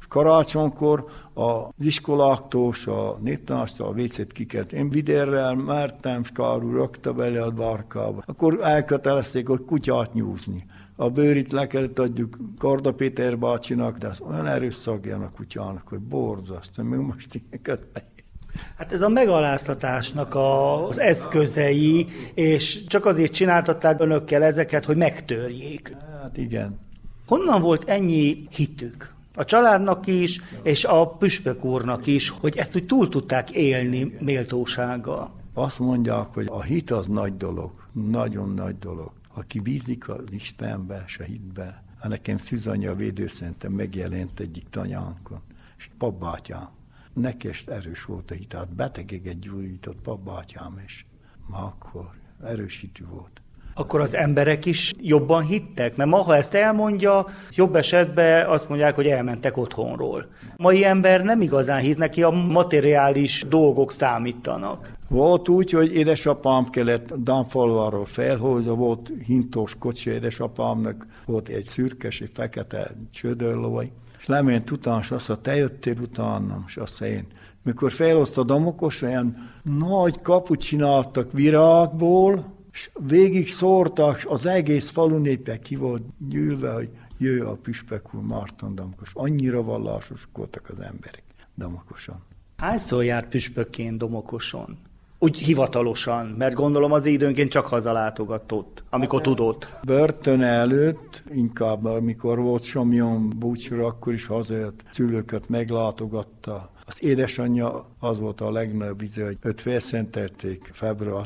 karácsonykor az iskoláktól, a néptanástól a vécét kikelt. Én vidérrel mertem, és Kárú rakta bele a barkába. Akkor elkötelezték, hogy kutyát nyúzni. A bőrit le kellett adjuk Karda Péter bácsinak, de az olyan erős szagján a kutyának, hogy borzasztó, még most ilyeneket meg. Hát ez a megaláztatásnak az eszközei, és csak azért csináltatták önökkel ezeket, hogy megtörjék. Hát igen. Honnan volt ennyi hitük? A családnak is, és a püspök úrnak is, hogy ezt úgy túl tudták élni méltósággal. Azt mondják, hogy a hit az nagy dolog, nagyon nagy dolog. Aki bízik az Istenbe, és a hitbe. Nekem Szűzanya védőszentem megjelent egyik tanyánkon, és papbátyám. Nekest erős volt a hit, hát betegeket gyógyított papbátyám, és ma akkor erős hitű volt. Akkor az emberek is jobban hittek? Mert ma, ha ezt elmondja, jobb esetben azt mondják, hogy elmentek otthonról. Mai ember nem igazán hisz, neki a materiális dolgok számítanak. Volt úgy, hogy édesapám kellett Danfalváról felhozni, volt hintós kocsi édesapámnak, volt egy szürkes, egy fekete csődörlói, és lement utána, és azt mondta, te jöttél utána, és azt mondta, én. Mikor felhozta Domokosra, olyan nagy kaput csináltak virágból, és végig szórtak, az egész falu népe ki volt gyűlve, hogy jöjj a püspök úr Márton Domokos. Annyira vallásos voltak az emberek Domokoson. Hányszor járt püspökként Domokoson? Úgy hivatalosan, mert gondolom az időnként csak hazalátogatott, amikor tudott. Börtön előtt, inkább amikor volt Somjon búcsúra, akkor is hazajött, szülőket meglátogatta. Az édesanyja az volt a legnagyobb izé, hogy őt felszentelték február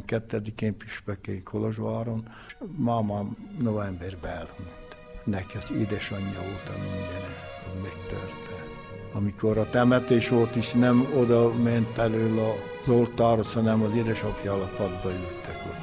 12-én püspökké Kolozsváron, és mámám novemberben elhunyt. Neki az édesanyja volt a mindene, az megtörte. Amikor a temetés volt is, nem oda ment elől az oltárhoz, hanem az édesapja a padba ültek ott.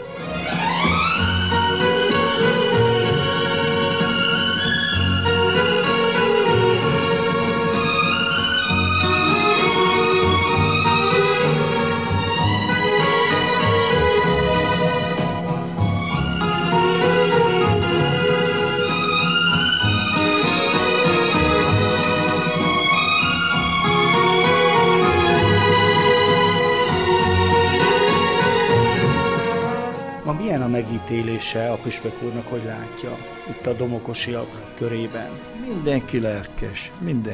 Milyen a megítélése a püspök úrnak, hogy látja itt a domokosiak körében? Mindenki lelkes.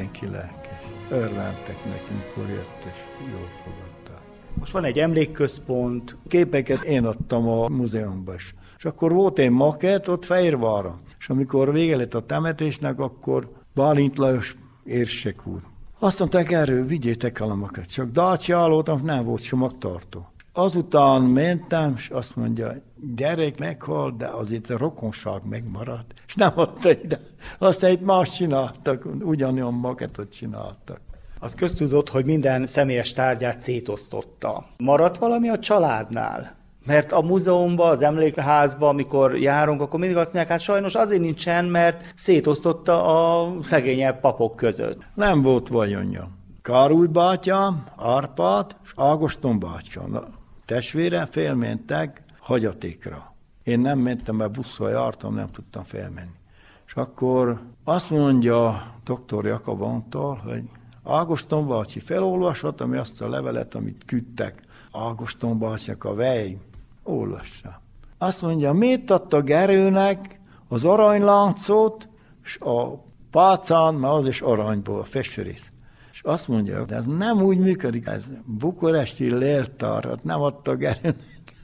Örventek nekünk, mikor jött, és jól fogadta. Most van egy emlékközpont. Képeket én adtam a múzeumban is. És akkor volt egy makett ott Fehérváron. És amikor vége lett a temetésnek, akkor Bálint Lajos érsek úr. Azt mondták, erről vigyétek el a makett. Csak Dacia-állótam, nem volt csomagtartó. Azután mentem, és azt mondja, gyerek meghalt, de azért a rokonság megmaradt, és nem adta ide. Aztán itt más csináltak, ugyanolyan makettot csináltak. Az köztudott, hogy minden személyes tárgyát szétosztotta. Maradt valami a családnál? Mert a múzeumban, az emlékházban, amikor járunk, akkor mindig azt mondják, hát sajnos azért nincsen, mert szétosztotta a szegényebb papok között. Nem volt vagyonja. Károly bátyám, Árpád és Ágoston bátyám. Testvére felmentek hagyatékra. Én nem mentem, mert busszal jártam, nem tudtam felmenni. És akkor azt mondja dr. Jakab Antal, hogy Ágoston bácsi felolvashat, ami azt a levelet, amit küldtek Ágoston bácsinak a vej. Olvassa. Azt mondja, miért adta Gerőnek az aranyláncot, és a pácán, mert az is aranyból, a festőrész. És azt mondja, de ez nem úgy működik, ez bukuresti léltárat nem adta Gerőnek.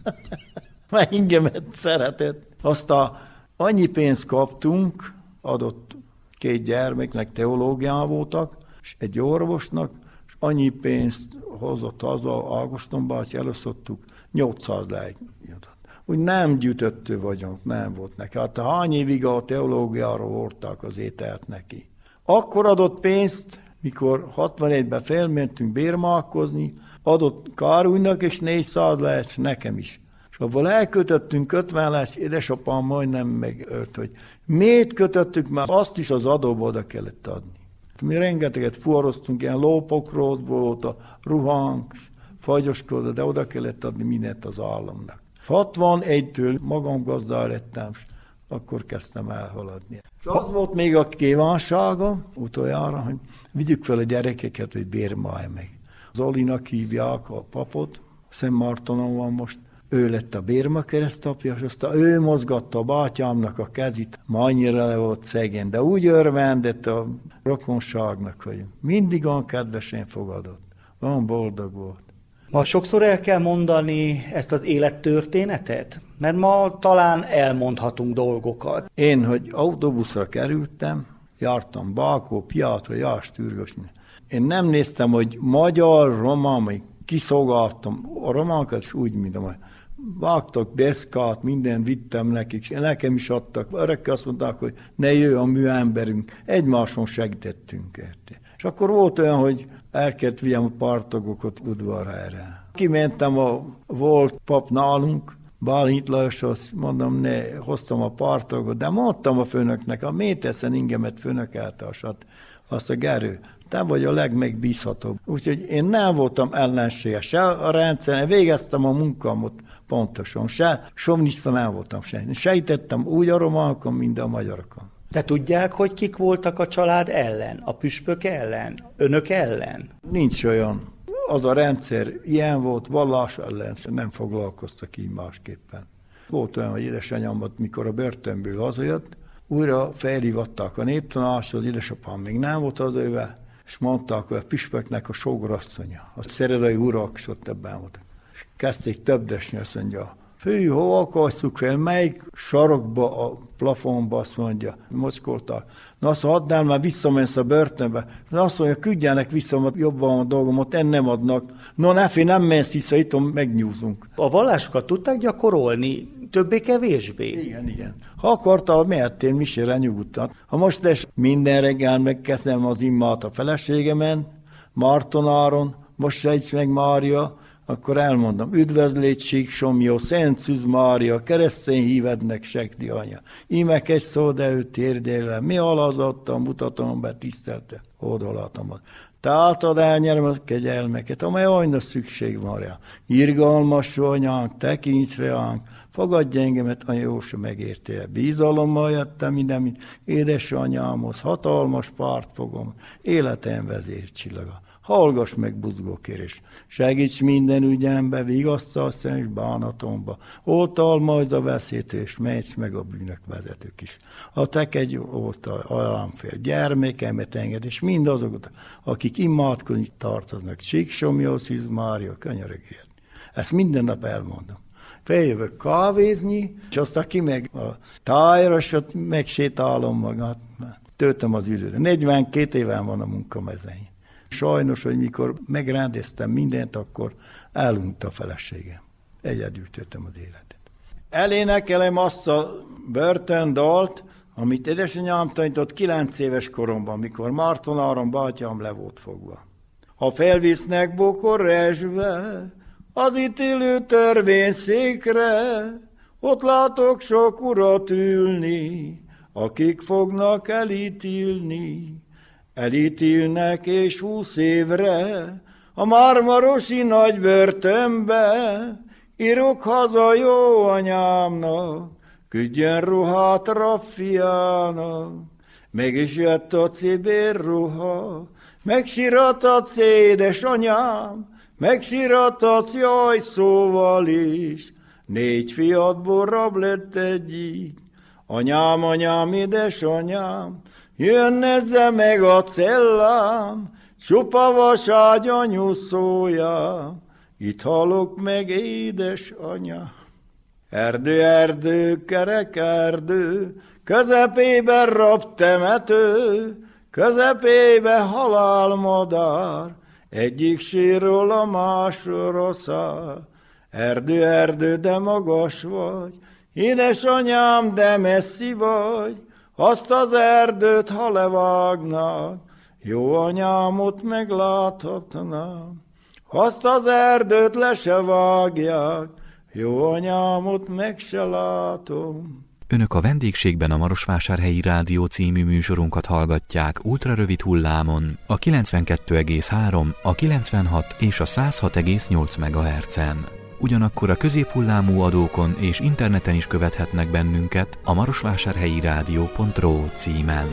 Mert engemet szeretett. Aztán annyi pénzt kaptunk, adott 2 gyermeknek, teológián voltak, és egy orvosnak, és annyi pénzt hozott haza, Ágoston bácsi, elosztottuk, 800 lejt jutott. Úgy nem gyűjtöttő vagyunk, nem volt neki. Hát hány évig a teológiáról hordták az ételt neki. Akkor adott pénzt, mikor 61-ben felmentünk bérmálkozni, adott Károlynak, és 400 lesz nekem is. És abból elkötöttünk 50 lesz, édesapám majdnem megölt, hogy miért kötöttük, mert azt is az adóba oda kellett adni. Mi rengeteget fuvaroztunk, ilyen lópokról volt a ruhánk, fagyoskodott, de oda kellett adni mindent az államnak. 61-től magam gazdá lettem, akkor kezdtem elhaladni. És az volt még a kívánságom utoljára, hogy vigyük fel a gyerekeket, hogy bérmálj meg. Az Olinak hívják a papot, Szent Mártonon van most, ő lett a bérma keresztapja, és aztán ő mozgatta a bátyámnak a kezét, ma annyira le volt szegény, de úgy örvendett a rokonságnak, hogy mindig olyan kedvesen fogadott, olyan boldog volt. Ma sokszor el kell mondani ezt az élettörténetet? Mert ma talán elmondhatunk dolgokat. Én, hogy autóbuszra kerültem, jártam Bákó, Piátra, Jásztürgösni. Én nem néztem, hogy magyar, román, vagy kiszolgáltam a románokat, és úgy, mint a vágtak deszkát, minden vittem nekik, nekem is adtak. Örökkel azt mondták, hogy ne jöjj a mi emberünk, egymáson segítettünk érte. És akkor volt olyan, hogy el kellett vigyem a partagokat udvarhelyre. Kimentem a volt pap nálunk, Bálint Lajoshoz, mondom, ne hoztam a partagot, de mondtam a főnöknek, a méteszen ingemet főnök eltársat, azt a Gerő, te vagy a legmegbízhatóbb. Úgyhogy én nem voltam ellenséges se a rendszeren, végeztem a munkámot pontosan, se sovnista nem voltam se. Sejtettem úgy a románokon, mint a magyarokon. De tudják, hogy kik voltak a család ellen, a püspök ellen, önök ellen? Nincs olyan. Az a rendszer ilyen volt, vallás ellen nem foglalkoztak így másképpen. Volt olyan, hogy édesanyámat, mikor a börtönből hazajött, újra felhívatták a néptanácshoz, az édesapám még nem volt az őve, és mondták, hogy a püspöknek a sógorasszonya, a szeredai urak, és ott ebben voltak. És kezdték többdesni, azt mondja, fű, hova akarszuk fel, melyik sarokba, a plafonba, azt mondja, mocskolták. Na azt hadd el, már visszamensz a börtönbe. Na azt mondja, küldjenek vissza, jobban a dolgomat, nem adnak. No, nem mensz vissza, itt megnyúzunk. A vallásokat tudták gyakorolni, többé-kevésbé? Igen. Ha akartál, mehettél misére nyugodtan. Ha most is minden reggel megkezdem az immát a feleségemen, Mártonáron, most sejtsz meg Mária, akkor elmondom, üdvözlétség, Somjó, Szent Szűz Mária, keresztény hívednek segti anya. Ímek egy szó, de ő térdélve, mi alazottan, mutatom be tisztelte, oldalatomot. Te általad elnyerem a kegyelmeket, amely olyan szükség van rá. Irgalmas anyánk, tekints reánk, fogadj engemet, anya Jósa megértél. Bízalommal jöttem minden, mint édesanyámhoz, hatalmas párt fogom, életem vezércsillaga. Hallgass meg, buzgókérés, segíts minden ügyembe, vigasztalsz és bánatomba, oltalmazd a veszélyt, és mehetsz meg a bűnök vezetők is. A te kegy oltalm fél gyermekemet enged, és mindazokat, akik imádkozni tartoznak, Csíksomjó, Szűz Mária, könyörögért. Ezt minden nap elmondom. Feljövök kávézni, és aztán kimeg a tájra, és ott megsétálom magát, töltöm az időt. 42 éven van a munkamezein. Sajnos, hogy mikor megrendeztem mindent, akkor elunt a feleségem. Egyedül töltöm az életet. Elénekelem azt a börtöndalt, amit édesanyám tanított 9 éves koromban, mikor Mártonáron bátyám le volt fogva. Ha felvisznek Bukarestbe, az ítélő törvényszékre, ott látok sok urat ülni, akik fognak elítélni. Elítélnek és 20 évre a Marmarosi nagy börtönbe, írok haza jó anyámnak, küldjön ruhát Raffiának. Meg is jött a cibér ruha, megsiratatsz édesanyám, megsiratatsz jaj szóval is, 4 fiadból rab lett egyik. Anyám, édesanyám, jönnezze meg a cellám, csupa vaságy anyuszója, itt halok meg édesanyám. Erdő, kerek erdő, közepében rabtemető, közepében halálmadár, egyik sírról a másra száll. Erdő, de magas vagy, édesanyám, de messzi vagy, azt az erdőt, ha levágnak, jó anyámot megláthatnám. Azt az erdőt le se vágják, jó anyámot meg se látom. Önök a vendégségben a Marosvásárhelyi Rádió című műsorunkat hallgatják ultrarövid hullámon, a 92,3, a 96 és a 106,8 MHz-en. ugyanakkor a középhullámú adókon és interneten is követhetnek bennünket a marosvásárhelyi rádió.ro címen.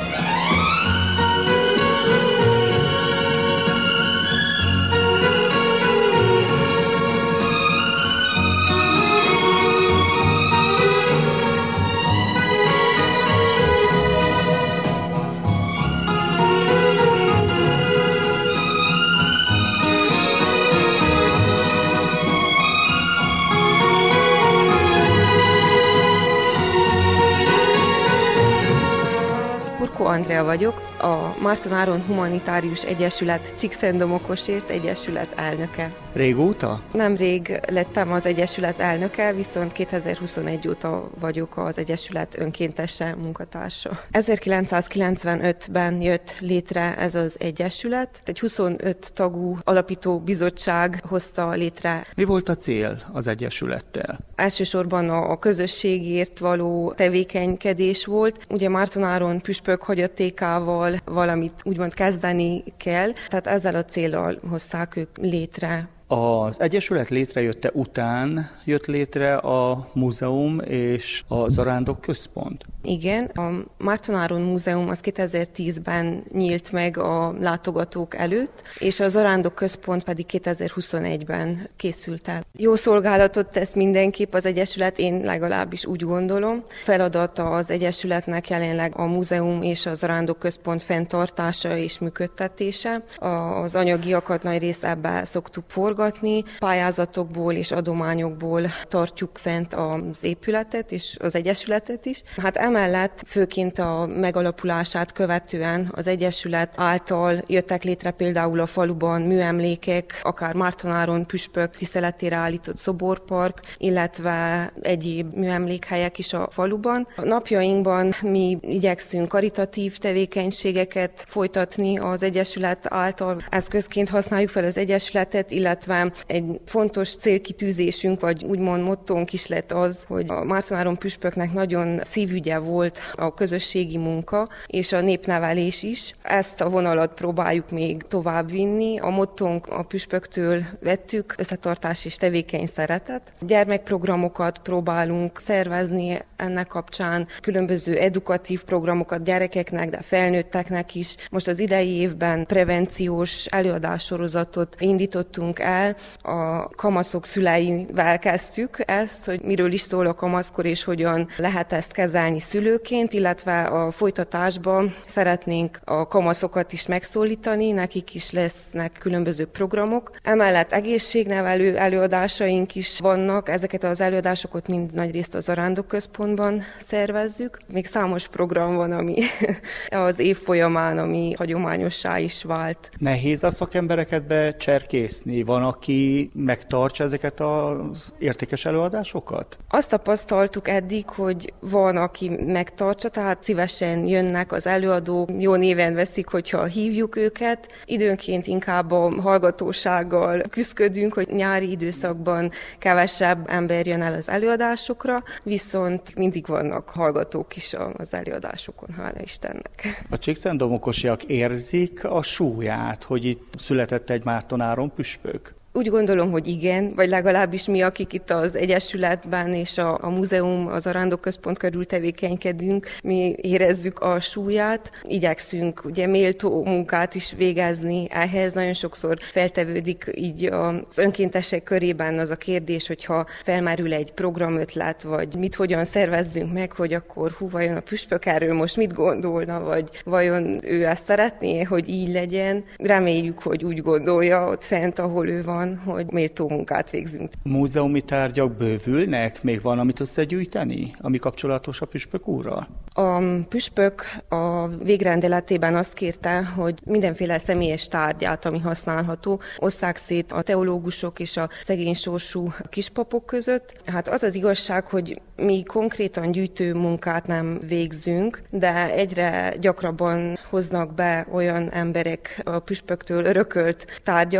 Andrea vagyok, a Márton Áron Humanitárius Egyesület Csíkszentdomokosért Egyesület elnöke. Régóta? Nemrég lettem az Egyesület elnöke, viszont 2021 óta vagyok az Egyesület önkéntese, munkatársa. 1995-ben jött létre ez az Egyesület. Egy 25 tagú alapító bizottság hozta létre. Mi volt a cél az Egyesülettel? Elsősorban a közösségért való tevékenykedés volt. Ugye Márton Áron püspök hagyatékával valamit úgymond kezdeni kell, tehát ezzel a céllal hozták ők létre. Az Egyesület létrejötte után jött létre a múzeum és a Zarándok Központ. Igen, a Márton Áron Múzeum az 2010-ben nyílt meg a látogatók előtt, és a Zarándok Központ pedig 2021-ben készült el. Jó szolgálatot tesz mindenképp az Egyesület, én legalábbis úgy gondolom. Feladata az Egyesületnek jelenleg a múzeum és a Zarándok Központ fenntartása és működtetése. Az anyagiakat nagy részt ebbe szoktuk forgatni, pályázatokból és adományokból tartjuk fent az épületet és az Egyesületet is. Hát emellett főként a megalapulását követően az Egyesület által jöttek létre például a faluban műemlékek, akár Márton Áron püspök tiszteletére állított szoborpark, illetve egyéb műemlékhelyek is a faluban. A napjainkban mi igyekszünk karitatív tevékenységeket folytatni az Egyesület által. Eszközként használjuk fel az Egyesületet, illetve egy fontos célkitűzésünk, vagy úgymond mottónk is lett az, hogy a Márton Áron püspöknek nagyon szívügye volt a közösségi munka és a népnevelés is. Ezt a vonalat próbáljuk még tovább vinni. A mottónk a püspöktől vettük, összetartás és tevékeny szeretet. Gyermekprogramokat próbálunk szervezni ennek kapcsán, különböző edukatív programokat gyerekeknek, de felnőtteknek is. Most az idei évben prevenciós előadássorozatot indítottunk el. A kamaszok szüleivel kezdtük ezt, hogy miről is szól a kamaszkor és hogyan lehet ezt kezelni szülőként, illetve a folytatásban szeretnénk a kamaszokat is megszólítani, nekik is lesznek különböző programok. Emellett egészségnevelő előadásaink is vannak, ezeket az előadásokat mind nagyrészt a Zarándok Központban szervezzük. Még számos program van, ami az év folyamán, ami hagyományossá is vált. Nehéz a szakembereket becserkészni? Van, aki megtartsa ezeket az értékes előadásokat? Azt tapasztaltuk eddig, hogy van, aki megtartsa, tehát szívesen jönnek az előadók, jó néven veszik, hogyha hívjuk őket. Időnként inkább a hallgatósággal küszködünk, hogy nyári időszakban kevesebb ember jön el az előadásokra, viszont mindig vannak hallgatók is az előadásokon, hála Istennek. A csíkszentdomokosiak érzik a súlyát, hogy itt született egy Márton Áron püspök? Úgy gondolom, hogy igen, vagy legalábbis mi, akik itt az Egyesületben és a múzeum, az Zarándok Központ körül tevékenykedünk, mi érezzük a súlyát, igyekszünk ugye méltó munkát is végezni ehhez. Nagyon sokszor feltevődik így az önkéntesek körében az a kérdés, hogyha felmerül egy programötlet, vagy mit hogyan szervezzünk meg, hogy akkor vajon a püspök erről most mit gondolna, vagy vajon ő ezt szeretné, hogy így legyen. Reméljük, hogy úgy gondolja ott fent, ahol ő van, hogy méltó munkát végzünk. Múzeumi tárgyak bővülnek? Még van, amit összegyűjteni, ami kapcsolatos a püspök úrral? A püspök a végrendeletében azt kérte, hogy mindenféle személyes tárgyát, ami használható, osszák szét a teológusok és a szegény sorsú kispapok között. Hát az az igazság, hogy mi konkrétan gyűjtő munkát nem végzünk, de egyre gyakrabban hoznak be olyan emberek a püspöktől örökölt tárgyakat,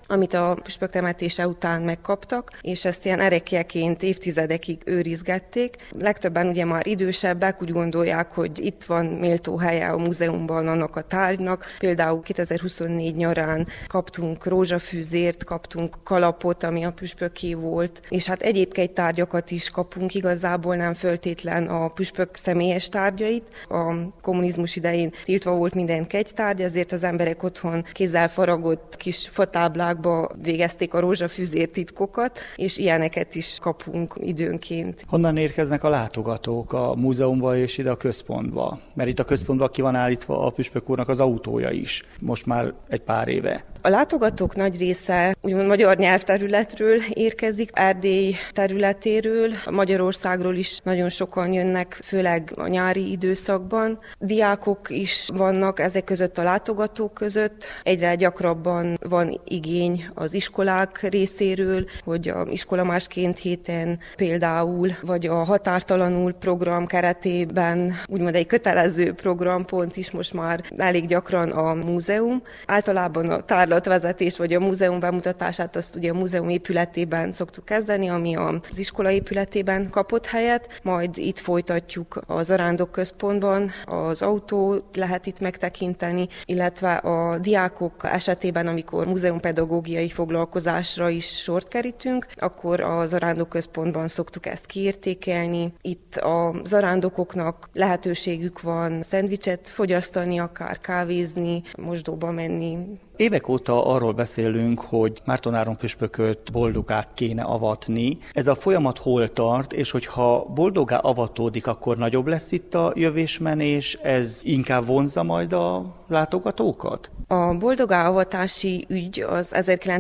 amit a püspök temetése után megkaptak, és ezt ilyen erekjeként évtizedekig őrizgették. Legtöbben ugye már idősebbek, úgy gondolják, hogy itt van méltó helye a múzeumban annak a tárgynak. Például 2024 nyarán kaptunk rózsafűzért, kaptunk kalapot, ami a püspöké volt, és hát egyéb kegytárgyakat is kapunk, igazából nem föltétlen a püspök személyes tárgyait. A kommunizmus idején tiltva volt minden kegytárgy, ezért az emberek otthon kézzel faragott kis fatáblákba végezték a rózsafűzér titkokat, és ilyeneket is kapunk időnként. Honnan érkeznek a látogatók a múzeumba és ide a központba? Mert itt a központban ki van állítva a püspök úrnak az autója is, most már egy pár éve. A látogatók nagy része úgymond magyar nyelvterületről érkezik, Erdély területéről, Magyarországról is nagyon sokan jönnek, főleg a nyári időszakban. Diákok is vannak ezek között a látogatók között. Egyre gyakrabban van igény az iskolák részéről, hogy a iskola másként héten például, vagy a határtalanul program keretében úgymond egy kötelező programpont is most már elég gyakran a múzeum. Általában a tárlatvezetést vagy a múzeum bemutatását azt ugye a múzeum épületében szoktuk kezdeni, ami az iskola épületében kapott helyet, majd itt folytatjuk a Zarándok központban, az autót lehet itt megtekinteni, illetve a diákok esetében, amikor múzeumpedagógiai foglalkozásra is sort kerítünk, akkor a Zarándok központban szoktuk ezt kiértékelni. Itt a zarándokoknak lehetőségük van szendvicset fogyasztani, akár kávézni, mosdóba menni. Évek óta arról beszélünk, hogy Márton püspököt boldoggá kéne avatni. Ez a folyamat hol tart, és hogyha boldoggá avatódik, akkor nagyobb lesz itt a jövésmenés, ez inkább vonzza majd a látogatókat? A boldoggá avatási ügy az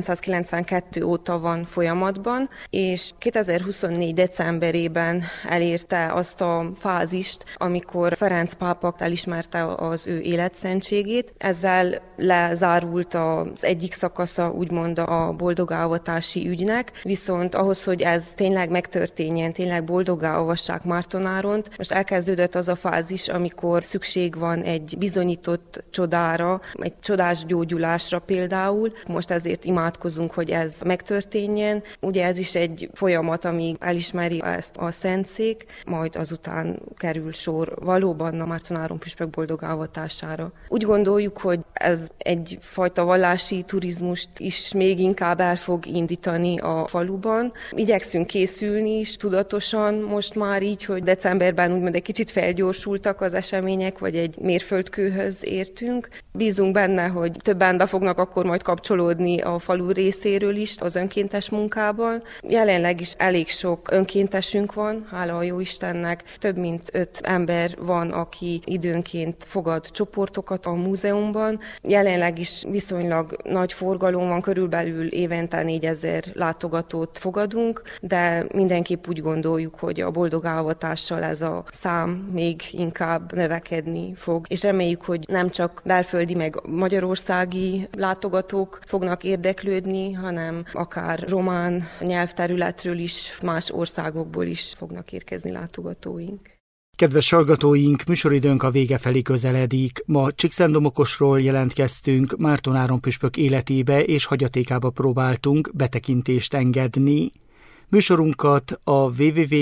1992 óta van folyamatban, és 2024. decemberében elérte azt a fázist, amikor Ferenc pápa elismerte az ő életszentségét. Ezzel lezárult az egyik szakasza, úgymond a boldoggá avatási ügynek, viszont ahhoz, hogy ez tényleg megtörténjen, tényleg boldoggá avassák Márton Áront, most elkezdődött az a fázis, amikor szükség van egy bizonyított csodára, egy csodás gyógyulásra például. Most ezért imádkozunk, hogy ez megtörténjen. Ugye ez is egy folyamat, amíg elismeri ezt a szentszék, majd azután kerül sor valóban a Márton Áron püspök boldoggá avatására. Úgy gondoljuk, hogy ez egyfajta vallási turizmust is még inkább el fog indítani a faluban. Igyekszünk készülni is tudatosan most már így, hogy decemberben úgymond egy kicsit felgyorsultak az események, vagy egy mérföldkőhöz értünk. Bízunk benne, hogy többen be fognak akkor majd kapcsolódni a falu részéről is az önkéntes munkában. Jelenleg is elég sok önkéntesünk van, hála a Jóistennek. Több mint 5 ember van, aki időnként fogad csoportokat a múzeumban. Jelenleg is viszonylag nagy forgalom van, körülbelül évente 4000 látogatót fogadunk, de mindenképp úgy gondoljuk, hogy a boldoggá avatással ez a szám még inkább növekedni fog. És reméljük, hogy nem csak belföldi meg magyarországi látogatók fognak érdeklődni, hanem akár román nyelvterületről is, más országokból is fognak érkezni látogatóink. Kedves hallgatóink, műsoridőnk a vége felé közeledik. Ma Csíkszentdomokosról jelentkeztünk, Márton Áron püspök életébe és hagyatékába próbáltunk betekintést engedni. Műsorunkat a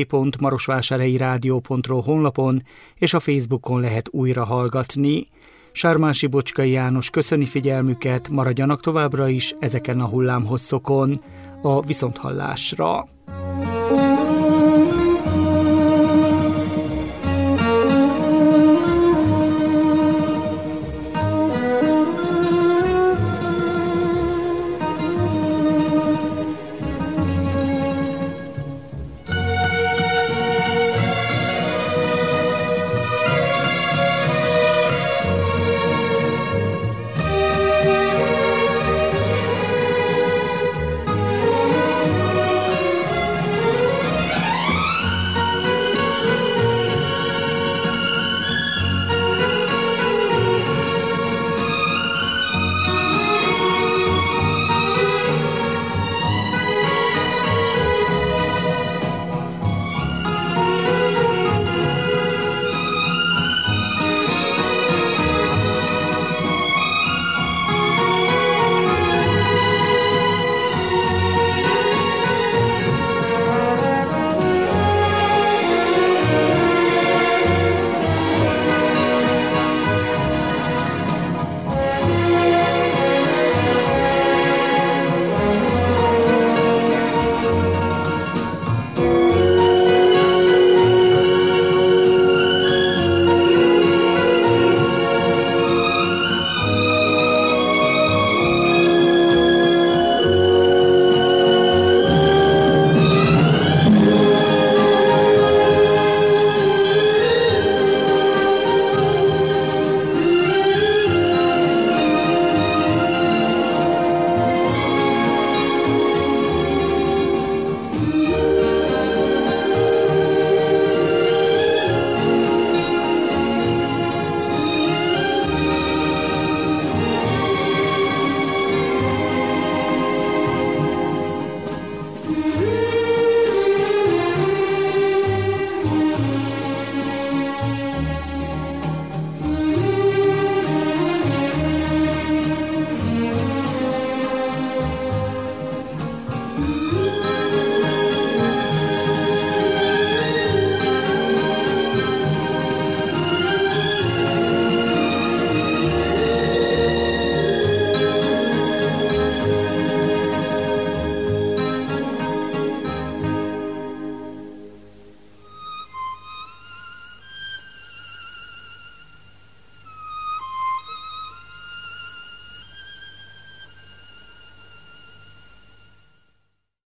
www.marosvásárhelyiradio.ro honlapon és a Facebookon lehet újra hallgatni. Sármási Bocskai János köszöni figyelmüket, maradjanak továbbra is ezeken a hullámhosszokon. A viszonthallásra!